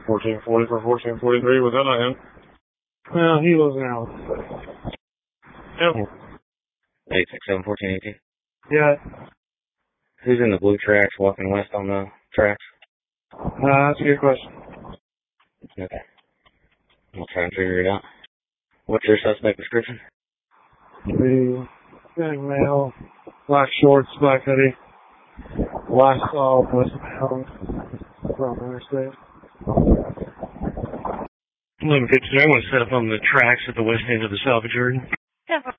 1440 for 1443, was that not him? Well, he was out. Yep. 867 1418. Yeah. Who's in the blue tracks walking west on the tracks? That's a good question. Okay. I'll try and figure it out. What's your suspect description? The young male, black shorts, black hoodie, last saw westbound from interstate. 11:53. I want to set up on the tracks at the west end of the salvage yard.